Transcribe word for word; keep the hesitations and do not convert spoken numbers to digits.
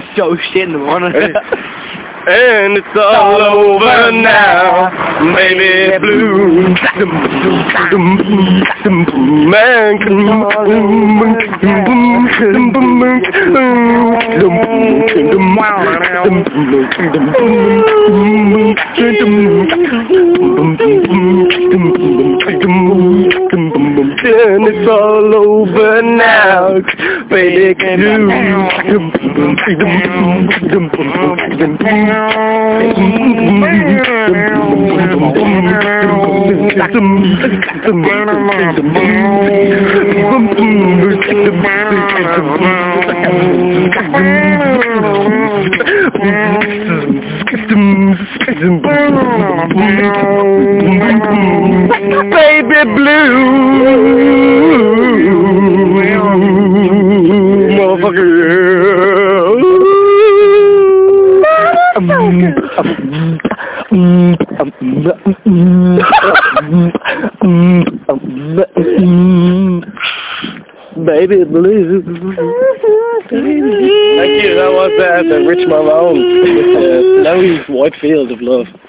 so shit in the morning. And it's all over now, baby blue. Man, and it's all over now, baby blue. Baby blue, motherfucker. Baby blue. Thank you. That was uh, the Rich Malone with the Snowy White Field of Love.